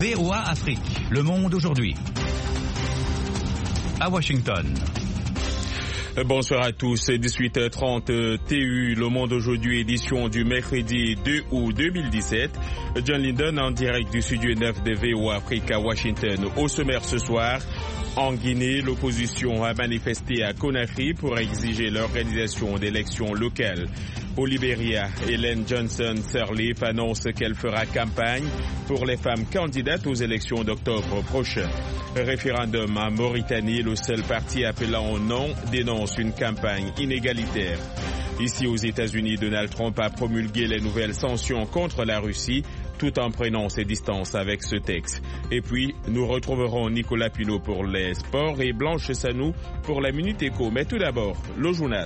VOA Afrique, le monde aujourd'hui. À Washington. Bonsoir à tous, 18h30 TU, le monde aujourd'hui, édition du mercredi 2 août 2017. John Linden en direct du studio 9 de VOA Afrique à Washington. Au sommaire ce soir, en Guinée, l'opposition a manifesté à Conakry pour exiger l'organisation d'élections locales. Au Libéria, Ellen Johnson Sirleaf annonce qu'elle fera campagne pour les femmes candidates aux élections d'octobre prochain. Référendum en Mauritanie, le seul parti appelant au non dénonce une campagne inégalitaire. Ici aux États-Unis, Donald Trump a promulgué les nouvelles sanctions contre la Russie tout en prenant ses distances avec ce texte. Et puis, nous retrouverons Nicolas Pinault pour les sports et Blanche Sanou pour la Minute Éco. Mais tout d'abord, le journal.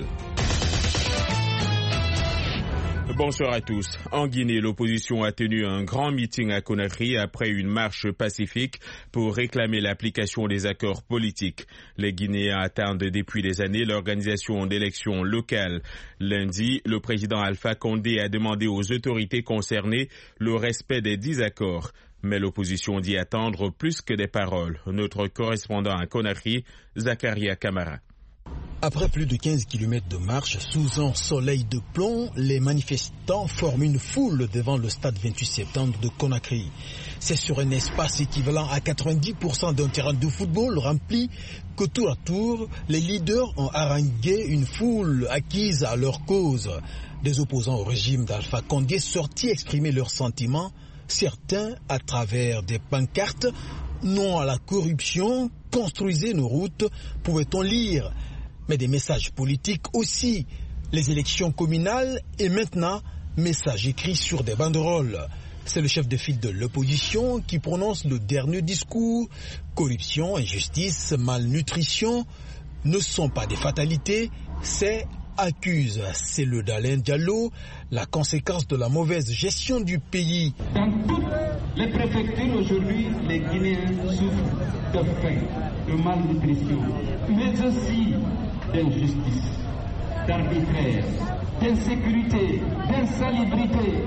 Bonsoir à tous. En Guinée, l'opposition a tenu un grand meeting à Conakry après une marche pacifique pour réclamer l'application des accords politiques. Les Guinéens attendent depuis des années l'organisation d'élections locales. Lundi, le président Alpha Condé a demandé aux autorités concernées le respect des 10 accords. Mais l'opposition dit attendre plus que des paroles. Notre correspondant à Conakry, Zakaria Kamara. Après plus de 15 km de marche sous un soleil de plomb, les manifestants forment une foule devant le stade 28 septembre de Conakry. C'est sur un espace équivalent à 90% d'un terrain de football rempli que tour à tour, les leaders ont harangué une foule acquise à leur cause. Des opposants au régime d'Alpha Condé sortis exprimer leurs sentiments, certains à travers des pancartes « Non à la corruption, construisez nos routes », pouvait-on lire. Mais des messages politiques aussi, les élections communales et maintenant, messages écrits sur des banderoles. C'est le chef de file de l'opposition qui prononce le dernier discours. Corruption, injustice, malnutrition ne sont pas des fatalités, c'est accuse. C'est le d'Alain Diallo, la conséquence de la mauvaise gestion du pays. Dans toutes les préfectures aujourd'hui, les Guinéens souffrent de faim, de malnutrition, mais aussi d'injustice, d'arbitraire, d'insécurité, d'insalubrité.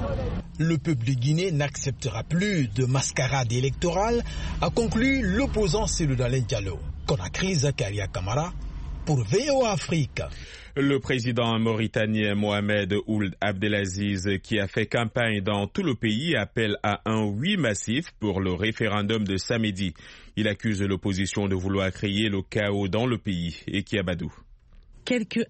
Le peuple de Guinée n'acceptera plus de mascarade électorale, a conclu l'opposant Cellou Dalein Diallo. Conakry, Zakaria Kamara pour VOA Afrique. Le président mauritanien Mohamed Ould Abdelaziz, qui a fait campagne dans tout le pays, appelle à un oui massif pour le référendum de samedi. Il accuse l'opposition de vouloir créer le chaos dans le pays. Ekiabadou. Quelques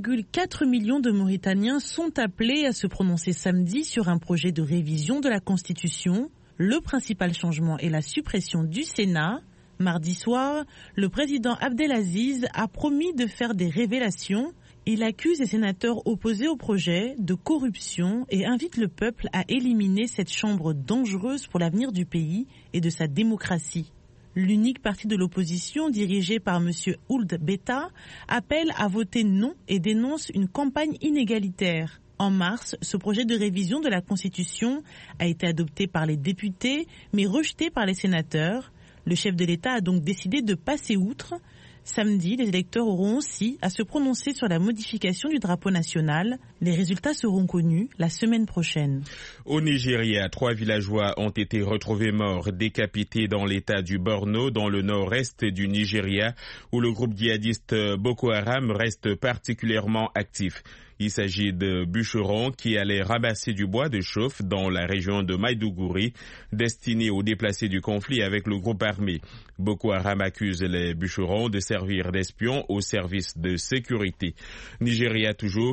1,4 million de Mauritaniens sont appelés à se prononcer samedi sur un projet de révision de la Constitution. Le principal changement est la suppression du Sénat. Mardi soir, le président Abdelaziz a promis de faire des révélations. Il accuse les sénateurs opposés au projet de corruption et invite le peuple à éliminer cette chambre dangereuse pour l'avenir du pays et de sa démocratie. L'unique parti de l'opposition, dirigé par M. Ould Beta, appelle à voter non et dénonce une campagne inégalitaire. En mars, ce projet de révision de la Constitution a été adopté par les députés, mais rejeté par les sénateurs. Le chef de l'État a donc décidé de passer outre. Samedi, les électeurs auront aussi à se prononcer sur la modification du drapeau national. Les résultats seront connus la semaine prochaine. Au Nigeria, 3 villageois ont été retrouvés morts, décapités dans l'état du Borno, dans le nord-est du Nigeria, où le groupe djihadiste Boko Haram reste particulièrement actif. Il s'agit de bûcherons qui allaient ramasser du bois de chauffe dans la région de Maïdougouri, destiné aux déplacés du conflit avec le groupe armé. Boko Haram accuse les bûcherons de servir d'espions au service de sécurité. Nigeria toujours,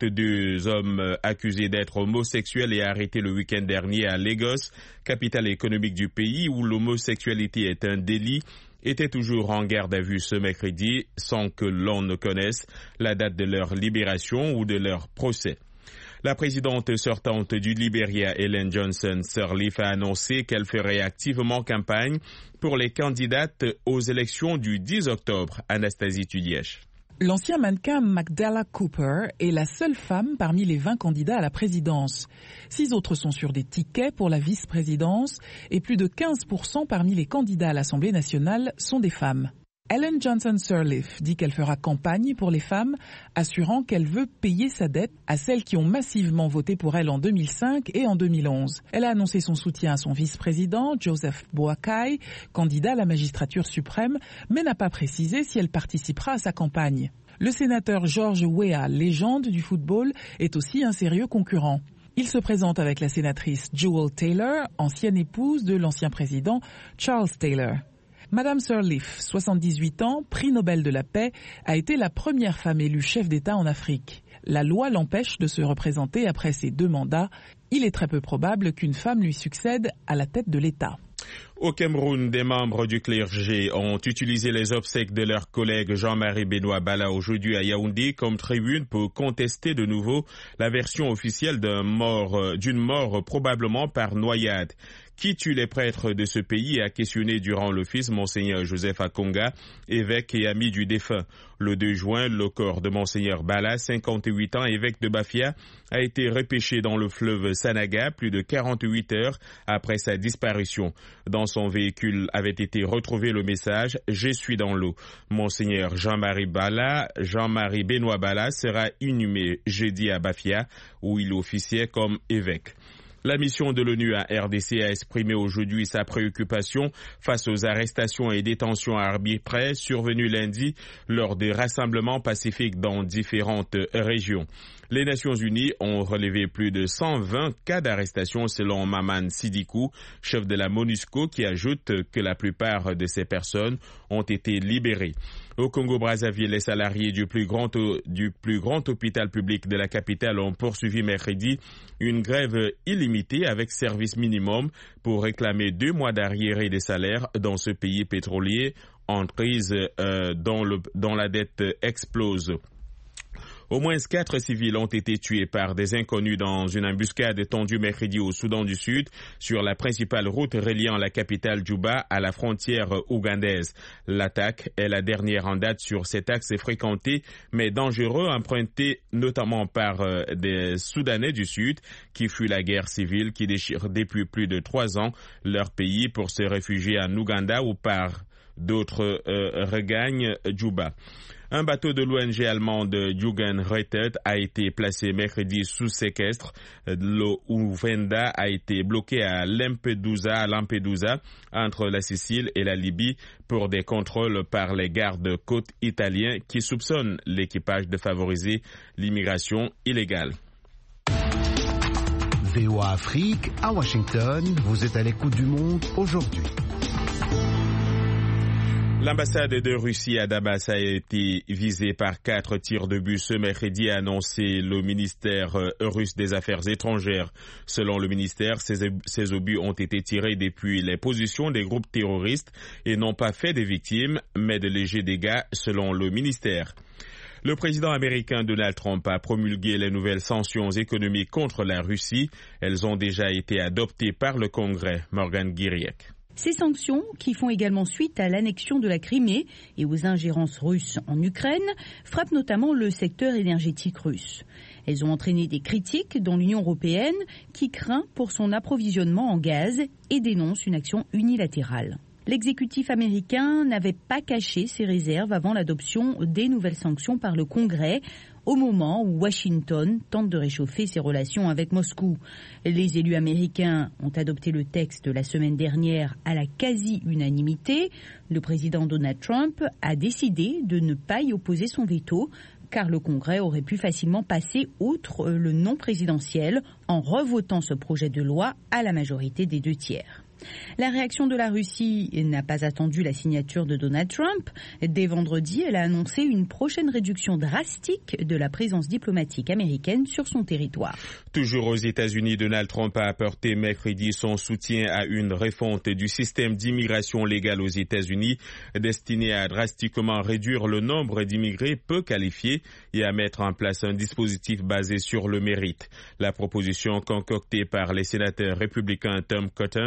42 hommes accusés d'être homosexuels et arrêtés le week-end dernier à Lagos, capitale économique du pays où l'homosexualité est un délit, étaient toujours en garde à vue ce mercredi sans que l'on ne connaisse la date de leur libération ou de leur procès. La présidente sortante du Libéria, Ellen Johnson Sirleaf, a annoncé qu'elle ferait activement campagne pour les candidates aux élections du 10 octobre. Anastasie Tudièche. L'ancien mannequin Magdala Cooper est la seule femme parmi les 20 candidats à la présidence. 6 autres sont sur des tickets pour la vice-présidence et plus de 15% parmi les candidats à l'Assemblée nationale sont des femmes. Ellen Johnson Sirleaf dit qu'elle fera campagne pour les femmes, assurant qu'elle veut payer sa dette à celles qui ont massivement voté pour elle en 2005 et en 2011. Elle a annoncé son soutien à son vice-président, Joseph Boakai, candidat à la magistrature suprême, mais n'a pas précisé si elle participera à sa campagne. Le sénateur George Weah, légende du football, est aussi un sérieux concurrent. Il se présente avec la sénatrice Jewel Taylor, ancienne épouse de l'ancien président Charles Taylor. Madame Sirleaf, 78 ans, prix Nobel de la paix, a été la première femme élue chef d'État en Afrique. La loi l'empêche de se représenter après ses 2 mandats. Il est très peu probable qu'une femme lui succède à la tête de l'État. Au Cameroun, des membres du clergé ont utilisé les obsèques de leur collègue Jean-Marie Benoît Bala aujourd'hui à Yaoundé comme tribune pour contester de nouveau la version officielle d'une mort probablement par noyade. Qui tue les prêtres de ce pays a questionné durant l'office Monseigneur Joseph Akonga, évêque et ami du défunt. Le 2 juin, le corps de Monseigneur Bala, 58 ans, évêque de Bafia, a été repêché dans le fleuve Sanaga plus de 48 heures après sa disparition. Dans son véhicule avait été retrouvé le message « Je suis dans l'eau ». Monseigneur Jean-Marie Benoît Bala sera inhumé jeudi à Bafia où il officiait comme évêque. La mission de l'ONU à RDC a exprimé aujourd'hui sa préoccupation face aux arrestations et détentions arbitraires survenues lundi lors des rassemblements pacifiques dans différentes régions. Les Nations Unies ont relevé plus de 120 cas d'arrestation selon Maman Sidikou, chef de la MONUSCO, qui ajoute que la plupart de ces personnes ont été libérées. Au Congo-Brazzaville, les salariés du plus grand hôpital public de la capitale ont poursuivi mercredi une grève illimitée avec service minimum pour réclamer 2 mois d'arriérés des salaires dans ce pays pétrolier en crise dont la dette explose. Au moins 4 civils ont été tués par des inconnus dans une embuscade tendue mercredi au Soudan du Sud sur la principale route reliant la capitale Djouba à la frontière ougandaise. L'attaque est la dernière en date sur cet axe fréquenté mais dangereux, emprunté notamment par des Soudanais du Sud qui fuient la guerre civile qui déchire depuis plus de 3 ans leur pays pour se réfugier en Ouganda ou par d'autres regagnent Djouba. Un bateau de l'ONG allemande Jugendrettet a été placé mercredi sous séquestre. Le Uvenda a été bloqué à Lampedusa, entre la Sicile et la Libye, pour des contrôles par les gardes-côtes italiens qui soupçonnent l'équipage de favoriser l'immigration illégale. VOA Afrique, à Washington, vous êtes à l'écoute du monde aujourd'hui. L'ambassade de Russie à Damas a été visée par 4 tirs de but ce mercredi, a annoncé le ministère russe des Affaires étrangères. Selon le ministère, ces obus ont été tirés depuis les positions des groupes terroristes et n'ont pas fait des victimes, mais de légers dégâts, selon le ministère. Le président américain Donald Trump a promulgué les nouvelles sanctions économiques contre la Russie. Elles ont déjà été adoptées par le Congrès. Morgan Guiriec. Ces sanctions, qui font également suite à l'annexion de la Crimée et aux ingérences russes en Ukraine, frappent notamment le secteur énergétique russe. Elles ont entraîné des critiques dans l'Union européenne qui craint pour son approvisionnement en gaz et dénonce une action unilatérale. L'exécutif américain n'avait pas caché ses réserves avant l'adoption des nouvelles sanctions par le Congrès, au moment où Washington tente de réchauffer ses relations avec Moscou. Les élus américains ont adopté le texte la semaine dernière à la quasi-unanimité. Le président Donald Trump a décidé de ne pas y opposer son veto, car le Congrès aurait pu facilement passer outre le non présidentiel en revotant ce projet de loi à la majorité des 2 tiers. La réaction de la Russie n'a pas attendu la signature de Donald Trump. Dès vendredi, elle a annoncé une prochaine réduction drastique de la présence diplomatique américaine sur son territoire. Toujours aux États-Unis, Donald Trump a apporté mercredi son soutien à une refonte du système d'immigration légale aux États-Unis destinée à drastiquement réduire le nombre d'immigrés peu qualifiés et à mettre en place un dispositif basé sur le mérite. La proposition concoctée par les sénateurs républicains Tom Cotton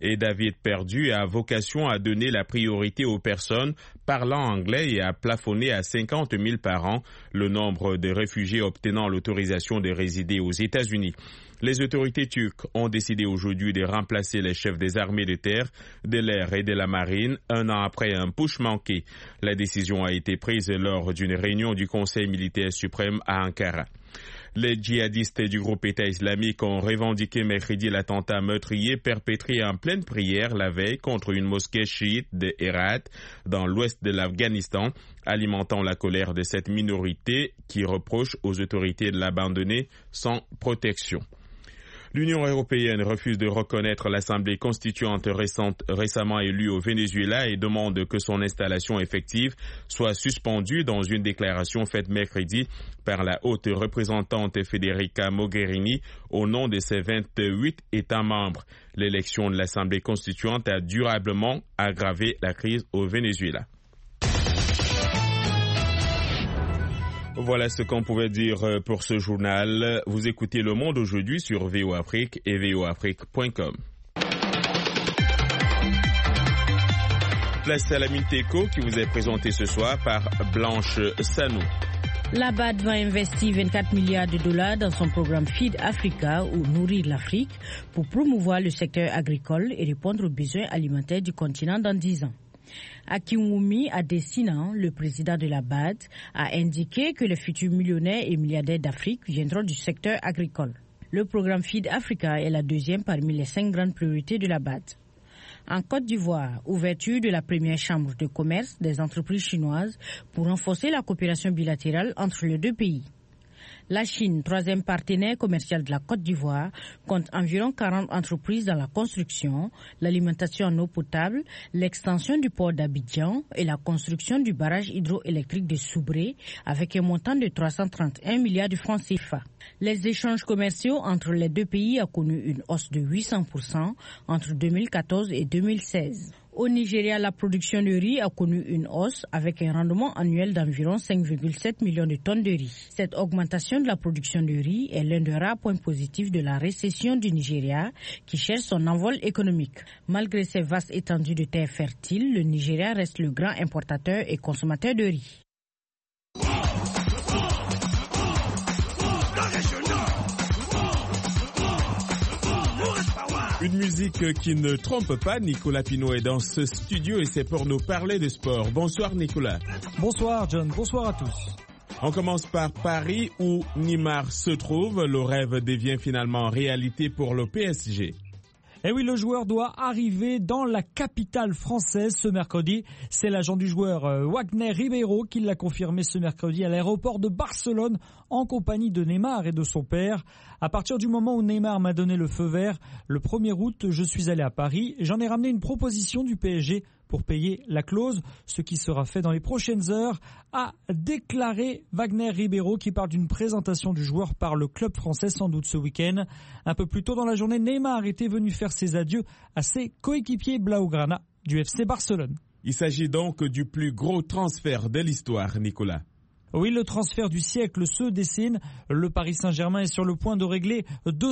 et David Perdu a vocation à donner la priorité aux personnes parlant anglais et à plafonner à 50 000 par an le nombre de réfugiés obtenant l'autorisation de résider aux États-Unis. Les autorités turques ont décidé aujourd'hui de remplacer les chefs des armées de terre, de l'air et de la marine un an après un putsch manqué. La décision a été prise lors d'une réunion du Conseil militaire suprême à Ankara. Les djihadistes du groupe État islamique ont revendiqué mercredi l'attentat meurtrier perpétré en pleine prière la veille contre une mosquée chiite de Herat dans l'ouest de l'Afghanistan, alimentant la colère de cette minorité qui reproche aux autorités de l'abandonner sans protection. L'Union européenne refuse de reconnaître l'Assemblée constituante récemment élue au Venezuela et demande que son installation effective soit suspendue dans une déclaration faite mercredi par la haute représentante Federica Mogherini au nom de ses 28 États membres. L'élection de l'Assemblée constituante a durablement aggravé la crise au Venezuela. Voilà ce qu'on pouvait dire pour ce journal. Vous écoutez Le Monde aujourd'hui sur VOA Afrique et voafrique.com. Place à la Minute Éco qui vous est présentée ce soir par Blanche Sanou. La BAD va investir 24 milliards de dollars dans son programme Feed Africa ou Nourrir l'Afrique pour promouvoir le secteur agricole et répondre aux besoins alimentaires du continent dans 10 ans. Akinwumi Adesina, le président de la BAD, a indiqué que les futurs millionnaires et milliardaires d'Afrique viendront du secteur agricole. Le programme Feed Africa est la deuxième parmi les 5 grandes priorités de la BAD. En Côte d'Ivoire, ouverture de la première chambre de commerce des entreprises chinoises pour renforcer la coopération bilatérale entre les deux pays. La Chine, troisième partenaire commercial de la Côte d'Ivoire, compte environ 40 entreprises dans la construction, l'alimentation en eau potable, l'extension du port d'Abidjan et la construction du barrage hydroélectrique de Soubré avec un montant de 331 milliards de francs CFA. Les échanges commerciaux entre les deux pays ont connu une hausse de 800% entre 2014 et 2016. Au Nigeria, la production de riz a connu une hausse avec un rendement annuel d'environ 5,7 millions de tonnes de riz. Cette augmentation de la production de riz est l'un des rares points positifs de la récession du Nigeria qui cherche son envol économique. Malgré ses vastes étendues de terres fertiles, le Nigeria reste le grand importateur et consommateur de riz. Une musique qui ne trompe pas, Nicolas Pinault est dans ce studio et c'est pour nous parler de sport. Bonsoir Nicolas. Bonsoir John, bonsoir à tous. On commence par Paris où Neymar se trouve. Le rêve devient finalement réalité pour le PSG. Et oui, le joueur doit arriver dans la capitale française ce mercredi. C'est l'agent du joueur Wagner Ribeiro qui l'a confirmé ce mercredi à l'aéroport de Barcelone en compagnie de Neymar et de son père. À partir du moment où Neymar m'a donné le feu vert, le 1er août, je suis allé à Paris. J'en ai ramené une proposition du PSG pour payer la clause, ce qui sera fait dans les prochaines heures, a déclaré Wagner Ribeiro qui parle d'une présentation du joueur par le club français sans doute ce week-end. Un peu plus tôt dans la journée, Neymar était venu faire ses adieux à ses coéquipiers Blaugrana du FC Barcelone. Il s'agit donc du plus gros transfert de l'histoire, Nicolas. Oui, le transfert du siècle se dessine. Le Paris Saint-Germain est sur le point de régler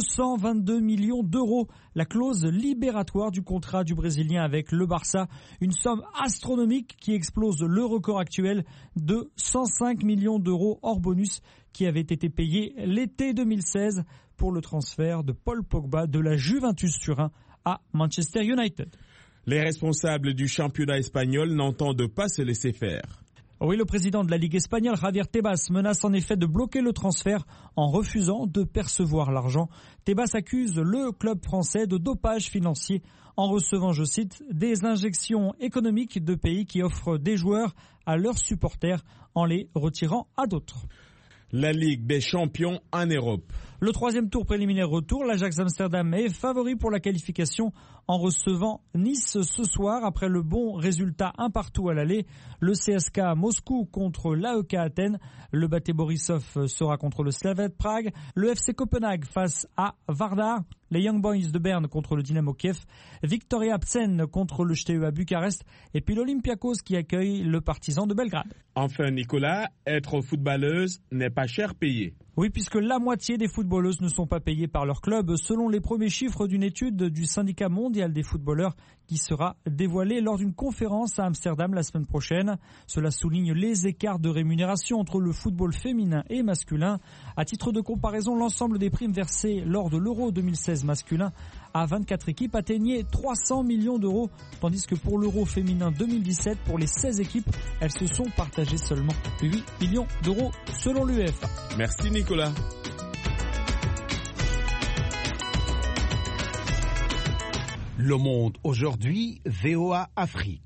222 millions d'euros. La clause libératoire du contrat du Brésilien avec le Barça. Une somme astronomique qui explose le record actuel de 105 millions d'euros hors bonus qui avait été payé l'été 2016 pour le transfert de Paul Pogba de la Juventus Turin à Manchester United. Les responsables du championnat espagnol n'entendent pas se laisser faire. Oui, le président de la Ligue espagnole, Javier Tebas, menace en effet de bloquer le transfert en refusant de percevoir l'argent. Tebas accuse le club français de dopage financier en recevant, je cite, des injections économiques de pays qui offrent des joueurs à leurs supporters en les retirant à d'autres. La Ligue des champions en Europe. Le 3e tour préliminaire retour, l'Ajax Amsterdam est favori pour la qualification en recevant Nice ce soir après le bon résultat 1-1 à l'aller. Le CSKA Moscou contre l'AEK Athènes. Le Bate Borisov sera contre le Slavia Prague. Le FC Copenhague face à Vardar. Les Young Boys de Berne contre le Dynamo Kiev. Victoria Plzen contre le STEA Bucarest. Et puis l'Olympiakos qui accueille le Partizan de Belgrade. Enfin Nicolas, être footballeuse n'est pas cher payé. Oui, puisque la moitié des footballeuses ne sont pas payées par leur club, selon les premiers chiffres d'une étude du syndicat mondial des footballeurs qui sera dévoilée lors d'une conférence à Amsterdam la semaine prochaine. Cela souligne les écarts de rémunération entre le football féminin et masculin. À titre de comparaison, l'ensemble des primes versées lors de l'Euro 2016 masculin à 24 équipes atteignait 300 millions d'euros, tandis que pour l'Euro féminin 2017, pour les 16 équipes, elles se sont partagées seulement 8 millions d'euros selon l'UEFA. Merci Nicolas. Le Monde aujourd'hui, VOA Afrique.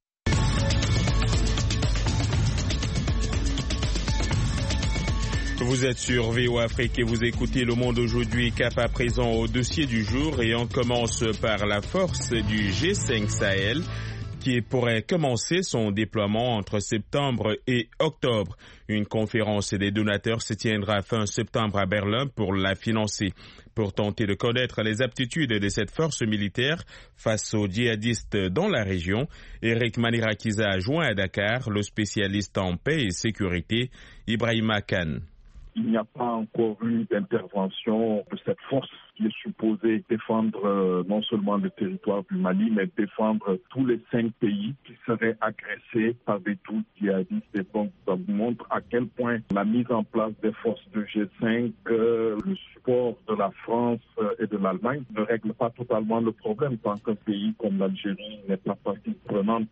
Vous êtes sur VOA Afrique et vous écoutez Le Monde aujourd'hui, cap à présent au dossier du jour, et on commence par la force du G5 Sahel qui pourrait commencer son déploiement entre septembre et octobre. Une conférence des donateurs se tiendra fin septembre à Berlin pour la financer. Pour tenter de connaître les aptitudes de cette force militaire face aux djihadistes dans la région, Eric Manirakiza a joint à Dakar le spécialiste en paix et sécurité, Ibrahima Kane. Il n'y a pas encore eu d'intervention de cette force qui est supposée défendre non seulement le territoire du Mali, mais défendre tous les 5 pays qui seraient agressés par des troupes djihadistes. Et donc, ça vous montre à quel point la mise en place des forces de G5, le support de la France et de l'Allemagne ne règle pas totalement le problème tant qu'un pays comme l'Algérie n'est pas partie prenante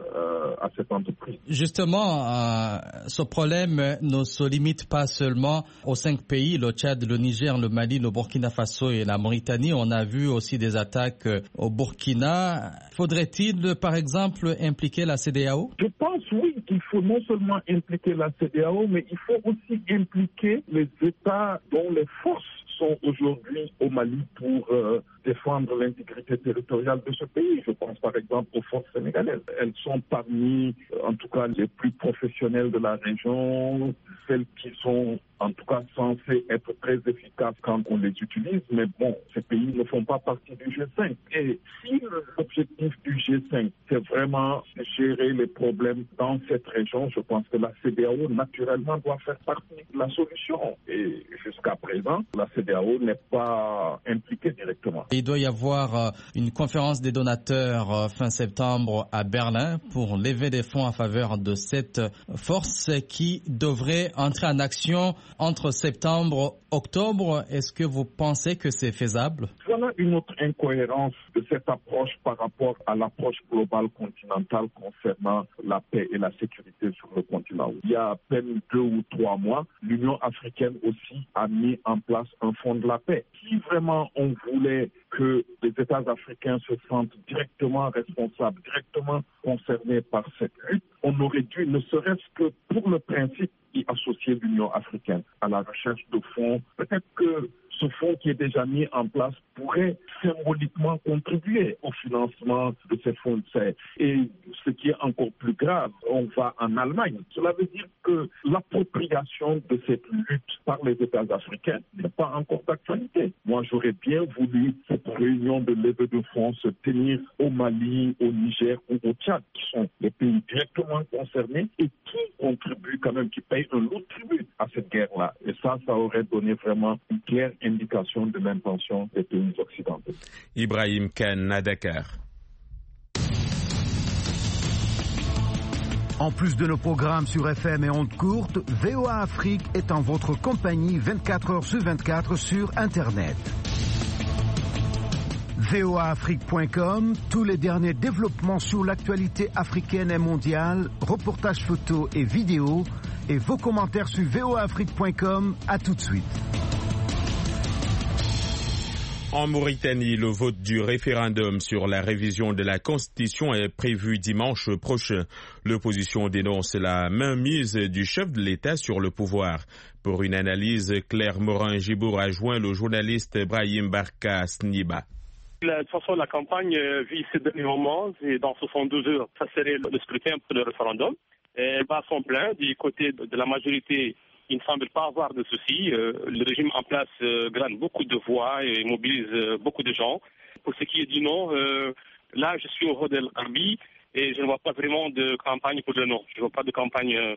à cette entreprise. Justement, ce problème ne se limite pas seulement aux 5 pays, le Tchad, le Niger, le Mali, le Burkina Faso et la Mauritanie. On a vu aussi des attaques au Burkina. Faudrait-il, par exemple, impliquer la CEDEAO? Je pense, oui, qu'il faut non seulement impliquer la CEDEAO, mais il faut aussi impliquer les États dont les forces sont aujourd'hui au Mali pour défendre l'intégrité territoriale de ce pays. Je pense par exemple aux forces sénégalaises. Elles sont parmi, en tout cas, les plus professionnelles de la région, celles qui sont en tout cas censées être très efficaces quand on les utilise. Mais bon, ces pays ne font pas partie du G5. Et si l'objectif du G5, c'est vraiment gérer les problèmes dans cette région, je pense que la CEDEAO, naturellement, doit faire partie de la solution. Et jusqu'à présent, la CEDEAO n'est pas impliquée directement. Il doit y avoir une conférence des donateurs fin septembre à Berlin pour lever des fonds en faveur de cette force qui devrait entrer en action entre septembre et octobre. Est-ce que vous pensez que c'est faisable? Voilà une autre incohérence de cette approche par rapport à l'approche globale continentale concernant la paix et la sécurité sur le continent. Il y a à peine 2 ou 3 mois, l'Union africaine aussi a mis en place un fonds de la paix. Si vraiment on voulait que les États africains se sentent directement responsables, directement concernés par cette lutte, on aurait dû, ne serait-ce que pour le principe, y associer l'Union africaine à la recherche de fonds. Peut-être que ce fonds qui est déjà mis en place pourrait symboliquement contribuer au financement de ces fonds. Et ce qui est encore plus grave, on va en Allemagne. Cela veut dire que l'appropriation de cette lutte par les États africains n'est pas encore d'actualité. Moi, j'aurais bien voulu cette réunion de levée de fonds se tenir au Mali, au Niger ou au Tchad, qui sont les pays directement concernés et qui contribuent quand même, qui payent un lourd tribut à cette guerre-là. Et ça aurait donné vraiment une claire indication de l'intention des pays occidentaux. Ibrahim Kane à Dakar. En plus de nos programmes sur FM et ondes courtes, VOA Afrique est en votre compagnie 24 heures sur 24 sur Internet. voaafrique.com, tous les derniers développements sur l'actualité africaine et mondiale, reportages photos et vidéos, et vos commentaires sur voaafrique.com. À tout de suite. En Mauritanie, le vote du référendum sur la révision de la Constitution est prévu dimanche prochain. L'opposition dénonce la mainmise du chef de l'État sur le pouvoir. Pour une analyse, Claire Morin-Gibour a joint le journaliste Brahim Barka Sniba. De toute façon, la campagne vit ces derniers moments, et dans 72 heures, ça serait le scrutin pour le référendum. Elle bat son plein du côté de la majorité. Il ne semble pas avoir de soucis. Le régime en place gagne beaucoup de voix et mobilise beaucoup de gens. Pour ce qui est du non, là, je suis au Rodel Arbi et je ne vois pas vraiment de campagne pour le non. Je ne vois pas de campagne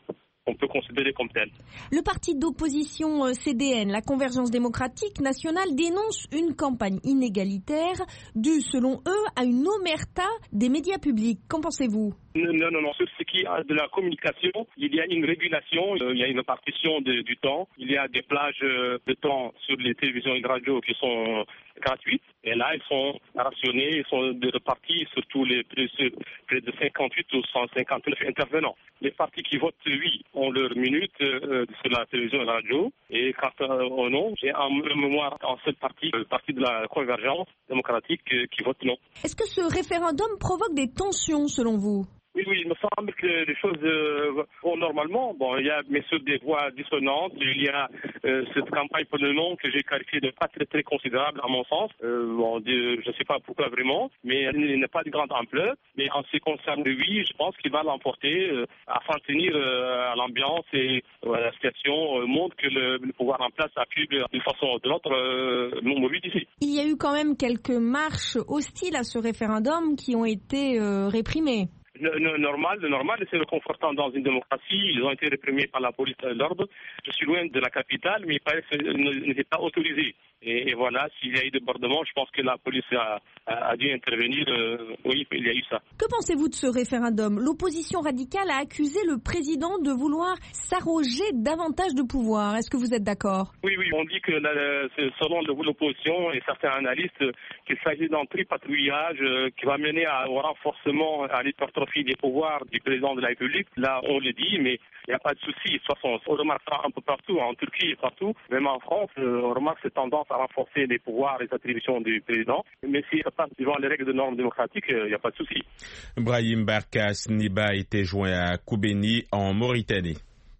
qu'on peut considérer comme tel. Le parti d'opposition CDN, la Convergence démocratique nationale, dénonce une campagne inégalitaire due, selon eux, à une omerta des médias publics. Qu'en pensez-vous ? Non. Sur ce qui est de la communication, il y a une régulation, il y a une répartition du temps. Il y a des plages de temps sur les télévisions et les radios qui sont gratuites. Et là, elles sont rationnées, elles sont réparties sur tous les près de 58 ou 159 intervenants. Les partis qui votent oui ont leur minute sur la télévision et la radio. Et quant au non, j'ai en mémoire en seul parti, le parti de la Convergence démocratique qui vote non. Est-ce que ce référendum provoque des tensions selon vous ? Oui, il me semble que les choses vont normalement. Bon, il y a bien sûr des voix dissonantes. Il y a cette campagne pour le non que j'ai qualifiée de pas très très considérable à mon sens. Je ne sais pas pourquoi vraiment, mais elle n'a pas de grande ampleur. Mais en ce qui concerne le oui, je pense qu'il va l'emporter afin de tenir à l'ambiance et la situation montre que le pouvoir en place a pu d'une façon ou de l'autre nous mobiliser. Il y a eu quand même quelques marches hostiles à ce référendum qui ont été réprimées. Normal, c'est réconfortant dans une démocratie. Ils ont été réprimés par la police de l'ordre. Je suis loin de la capitale, mais il paraît qu'ils n'étaient pas autorisés. Et voilà, s'il y a eu débordement, je pense que la police a dû intervenir. Oui, il y a eu ça. Que pensez-vous de ce référendum ? L'opposition radicale a accusé le président de vouloir s'arroger davantage de pouvoir. Est-ce que vous êtes d'accord ? Oui, on dit que selon l'opposition et certains analystes, qu'il s'agit d'un tripatouillage qui va mener au renforcement, à l'hypertrophie des pouvoirs du président de la République. Là, on le dit, mais il n'y a pas de souci. De toute façon, on remarque ça un peu partout, en Turquie et partout, même en France, on remarque cette tendance à renforcer les pouvoirs et les attributions du président. Mais si ça passe devant les règles de normes démocratiques, il n'y a pas de souci. Brahim Barkas Niba était joint à Koubéni en Mauritanie.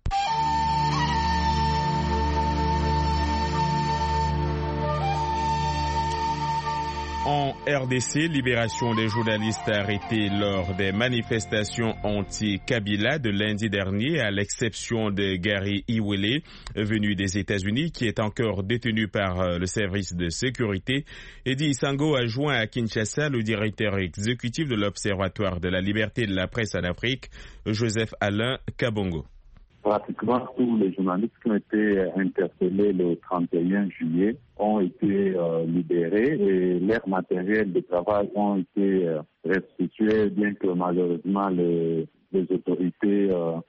En RDC, libération des journalistes arrêtés lors des manifestations anti-Kabila de lundi dernier, à l'exception de Gary Iwele, venu des États-Unis, qui est encore détenu par le service de sécurité. Eddie Isango a joint à Kinshasa le directeur exécutif de l'Observatoire de la liberté de la presse en Afrique, Joseph Alain Kabongo. Pratiquement tous les journalistes qui ont été interpellés le 31 juillet ont été libérés et leurs matériels de travail ont été restitués, bien que malheureusement les autorités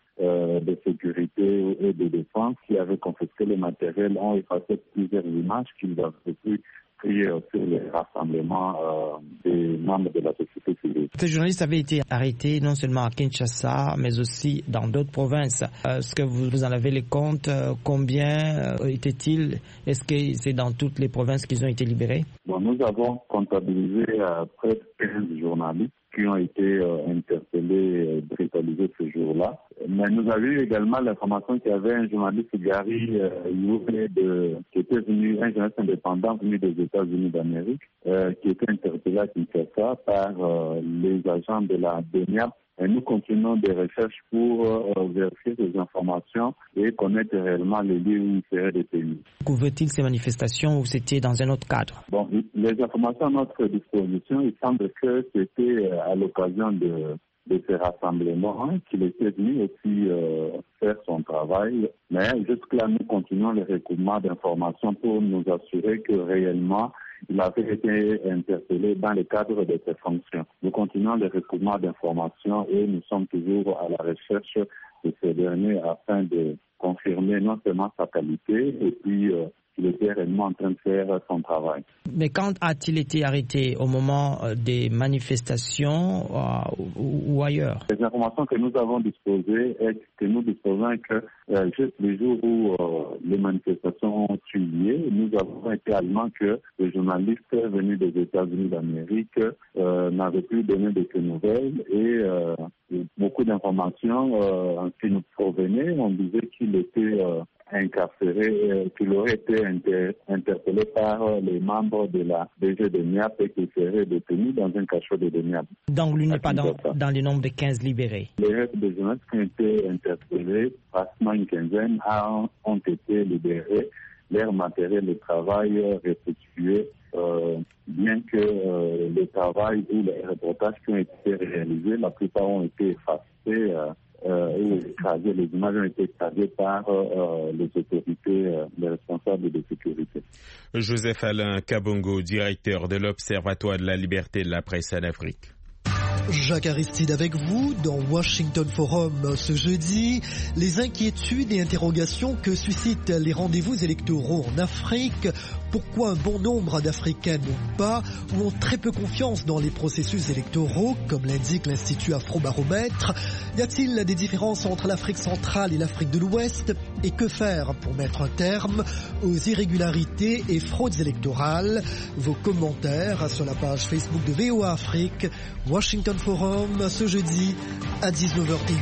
de sécurité et de défense qui avaient confisqué le matériel ont effacé plusieurs images qu'ils avaient pu sur les rassemblements des membres de la société civile. Ces journalistes avaient été arrêtés non seulement à Kinshasa, mais aussi dans d'autres provinces. Est-ce que vous en avez les comptes? Combien étaient-ils? Est-ce que c'est dans toutes les provinces qu'ils ont été libérés? Bon, nous avons comptabilisé près de 15 journalistes qui ont été interpellés, brutalisés ce jour-là. Mais nous avions également l'information qu'il y avait un journaliste, Gary Iwele, qui était venu, un journaliste indépendant venu des États-Unis d'Amérique, qui était interpellé à Kinshasa par les agents de la DENIAP. Et nous continuons des recherches pour vérifier ces informations et connaître réellement les lieux où il serait détenu. Couvre-t-il ces manifestations ou c'était dans un autre cadre? Bon, les informations à notre disposition, il semble que c'était à l'occasion de ces rassemblements qu'il était venu aussi faire son travail. Mais jusque-là, nous continuons le recoupement d'informations pour nous assurer que réellement, il avait été interpellé dans le cadre de ses fonctions. Nous continuons le recoupement d'informations et nous sommes toujours à la recherche de ces derniers afin de confirmer non seulement sa qualité et puis qu'il était réellement en train de faire son travail. Mais quand a-t-il été arrêté? Au moment des manifestations ou ailleurs? Les informations que nous avons disposées est que nous disposons que juste le jour où les manifestations ont eu lieu, nous avons été alarmés que les journalistes venus des États-Unis d'Amérique n'avaient plus donné de nouvelles et beaucoup d'informations qui nous provenaient, on disait qu'il était incarcéré, qu'il aurait été interpellé par les membres de la DG de NIAP et qu'il serait détenu dans un cachot de NIAP. Donc lui n'est pas dans le nombre de 15 libérés. Les restes des journalistes qui ont été interpellés, pratiquement une quinzaine, ont été libérés, leur matériel de travail restitué, bien que le travail ou les reportages qui ont été réalisés, la plupart ont été effacés écrasées, les images ont été écrasées par les autorités, les responsables de sécurité. Joseph Alain Kabongo, directeur de l'Observatoire de la liberté de la presse en Afrique. Jacques Aristide avec vous dans Washington Forum ce jeudi. Les inquiétudes et interrogations que suscitent les rendez-vous électoraux en Afrique. Pourquoi un bon nombre d'Africains n'ont pas ou ont très peu confiance dans les processus électoraux, comme l'indique l'Institut Afrobaromètre? Y a-t-il des différences entre l'Afrique centrale et l'Afrique de l'Ouest? Et que faire pour mettre un terme aux irrégularités et fraudes électorales? Vos commentaires sur la page Facebook de VOA Afrique. Washington Forum ce jeudi à 19h01.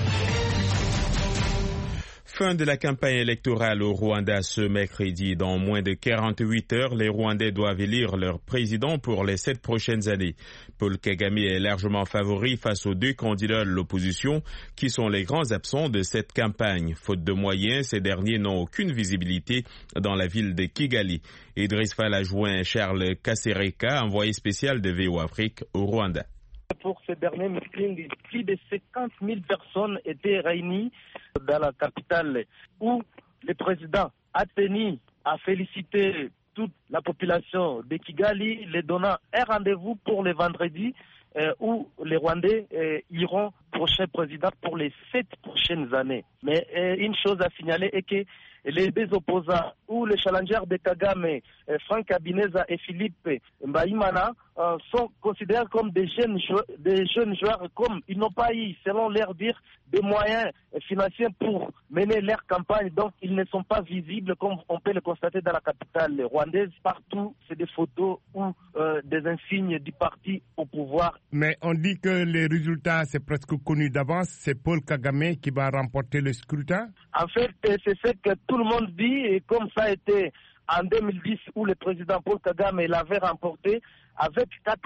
Fin de la campagne électorale au Rwanda ce mercredi. Dans moins de 48 heures, les Rwandais doivent élire leur président pour les 7 prochaines années. Paul Kagame est largement favori face aux 2 candidats de l'opposition qui sont les grands absents de cette campagne. Faute de moyens, ces derniers n'ont aucune visibilité dans la ville de Kigali. Idriss Fall a joint Charles Kasereka, envoyé spécial de VOA Afrique au Rwanda. Pour ce dernier meeting, plus de 50 000 personnes étaient réunies dans la capitale où le président a tenu à féliciter toute la population de Kigali, les donnant un rendez-vous pour le vendredi où les Rwandais iront prochain président pour les 7 prochaines années. Mais une chose à signaler est que les 2 opposants ou les challengers de Kagame, Frank Habineza et Philippe Mbaïmana, sont considérés comme des jeunes joueurs, comme ils n'ont pas eu, selon leur dire, des moyens financiers pour mener leur campagne. Donc, ils ne sont pas visibles, comme on peut le constater dans la capitale rwandaise. Partout, c'est des photos ou des insignes du parti au pouvoir. Mais on dit que les résultats, c'est presque connu d'avance. C'est Paul Kagame qui va remporter le scrutin. En fait, c'est ce que tout le monde dit, et comme ça a été en 2010 où le président Paul Kagame l'avait remporté avec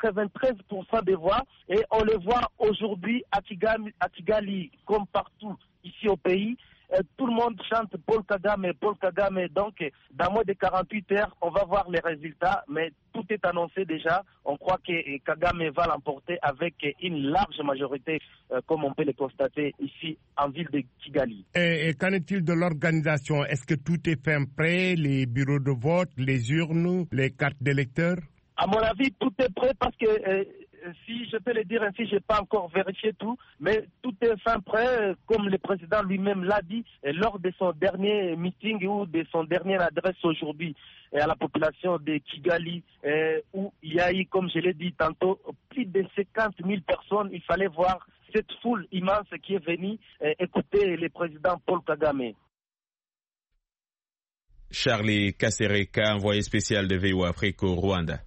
93% des voix, et on le voit aujourd'hui à Kigali comme partout ici au pays. Tout le monde chante Paul Kagame. Donc, dans moins de 48 heures, on va voir les résultats, mais tout est annoncé déjà. On croit que Kagame va l'emporter avec une large majorité, comme on peut le constater ici en ville de Kigali. Et qu'en est-il de l'organisation? Est-ce que tout est fait prêt? Les bureaux de vote, les urnes, les cartes d'électeurs? À mon avis, tout est prêt parce que... si je peux le dire ainsi, je n'ai pas encore vérifié tout, mais tout est fin prêt, comme le président lui-même l'a dit lors de son dernier meeting ou de son dernière adresse aujourd'hui à la population de Kigali, où il y a eu, comme je l'ai dit tantôt, plus de 50 000 personnes. Il fallait voir cette foule immense qui est venue écouter le président Paul Kagame. Charlie Kasereka, envoyé spécial de VOA Afrique au Rwanda.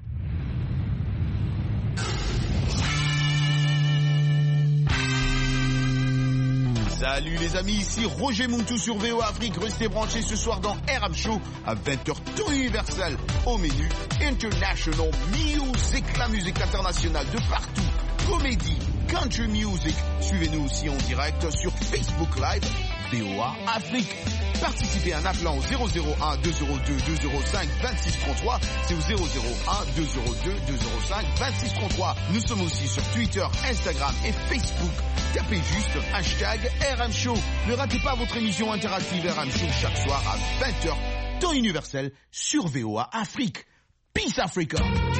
Salut les amis, ici Roger Muntu sur VOA Afrique. Restez branchés ce soir dans RM Show à 20h tout universel. Au menu, International Music, la musique internationale de partout. Comédie, country music. Suivez-nous aussi en direct sur Facebook Live, VOA Afrique. Participez en appelant au 001 202 205 2633. C'est au 001 202 205 2633. Nous sommes aussi sur Twitter, Instagram et Facebook. Tapez juste hashtag RM Show. Ne ratez pas votre émission interactive RM Show chaque soir à 20h, temps universel sur VOA Afrique. Peace Africa!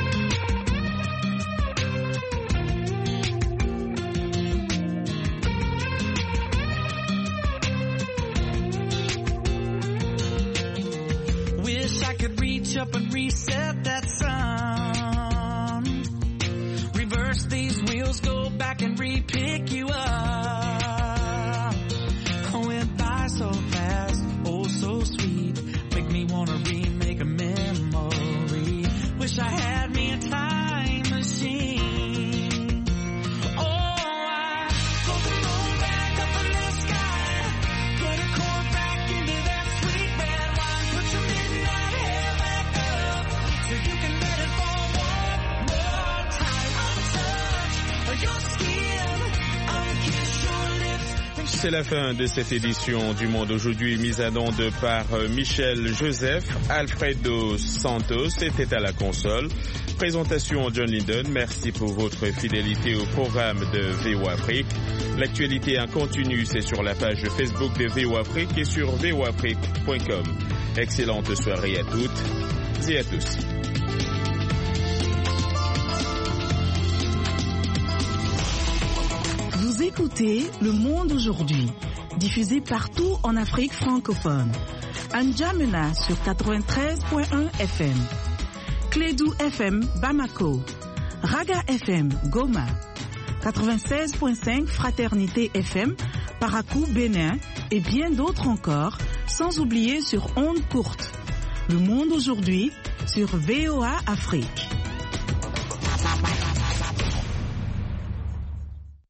Wish I could reach up and reset that sun. Reverse these wheels, go back and re-pick you up. I went by so fast, oh so sweet. Make me wanna remake a memory. Wish I had me a time machine. Oh, I go the moon back up in the sky. Put a cord back into that sweet red wine. Put your midnight hair back up so you can let it fall one more time. I'll touch your skin. c'est la fin de cette édition du Monde aujourd'hui, mise à onde par Michel Joseph. Alfredo Santos était à la console. Présentation John Linden. Merci pour votre fidélité au programme de VOA Afrique. L'actualité en continu, c'est sur la page Facebook de VOA Afrique et sur voaafrique.com. Excellente soirée à toutes et à tous. Vous écoutez Le Monde aujourd'hui, diffusé partout en Afrique francophone. N'Djamena sur 93.1 FM. Clédou FM Bamako. Raga FM Goma. 96.5 Fraternité FM Parakou Bénin et bien d'autres encore, sans oublier sur ondes courtes. Le Monde aujourd'hui sur VOA Afrique.